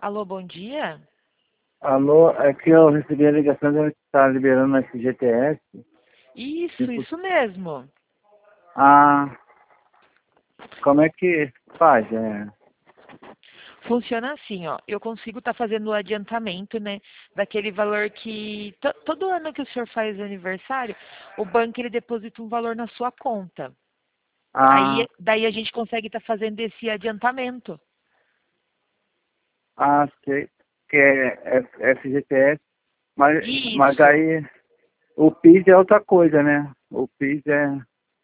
Alô, bom dia? Alô, é que eu recebi a ligação de que está liberando o FGTS. Tipo, Isso mesmo. ah, como é que faz? Funciona assim, ó. Eu consigo estar fazendo o adiantamento, né, daquele valor que todo ano que o senhor faz aniversário, o banco ele deposita um valor na sua conta. ah, Aí, daí a gente consegue estar fazendo esse adiantamento. sei que é FGTS, mas Isso. aí o PIS é outra coisa, né? O PIS é.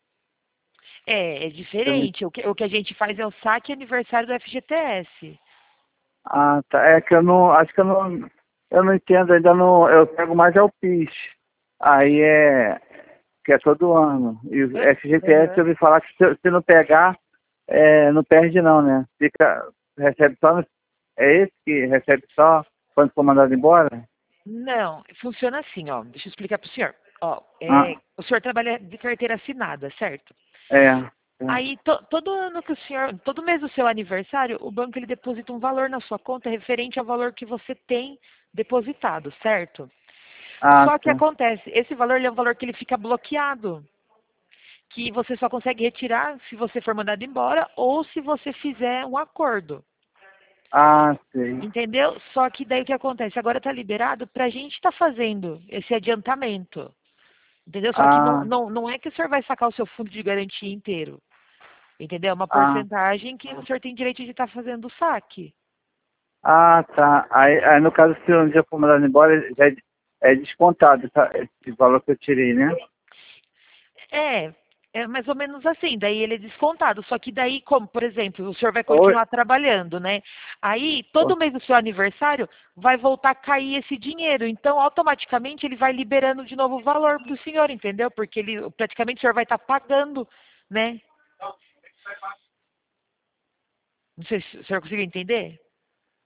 É eu não- diferente. O que a gente faz é o saque aniversário do FGTS. Ah, tá. É que eu não, acho que eu não entendo, ainda não, eu pego mais é o PIS. Aí que é todo ano. E o FGTS Aham. eu ouvi falar que se não pegar, não perde não, né? Recebe só, é esse que recebe só quando for mandado embora? Não, funciona assim, ó. Deixa eu explicar para o senhor. Ó, Ah, o senhor trabalha de carteira assinada, certo? é, é. Aí, todo ano que o senhor, todo mês do seu aniversário, o banco ele deposita um valor na sua conta referente ao valor que você tem depositado, certo? Ah, Só que tá. acontece, esse valor ele é um valor que ele fica bloqueado, que você só consegue retirar se você for mandado embora ou se você fizer um acordo, Ah, sei. entendeu? Só que daí o que acontece? Agora está liberado para a gente estar fazendo esse adiantamento, entendeu? Só que Ah, não é que o senhor vai sacar o seu fundo de garantia inteiro. Entendeu? É uma ah, porcentagem que o senhor tem direito de estar fazendo o saque. tá. Aí, no caso, se um dia for mandado embora, já é descontado esse valor que eu tirei, né? É, é mais ou menos assim. Daí ele é descontado. Só que daí, como, por exemplo, o senhor vai Ou, continuar trabalhando, né? Aí, todo mês do seu aniversário, vai voltar a cair esse dinheiro. Então, automaticamente, ele vai liberando de novo o valor para o senhor, entendeu? Porque ele, praticamente, o senhor vai estar pagando, né? Não sei se o senhor conseguiu entender.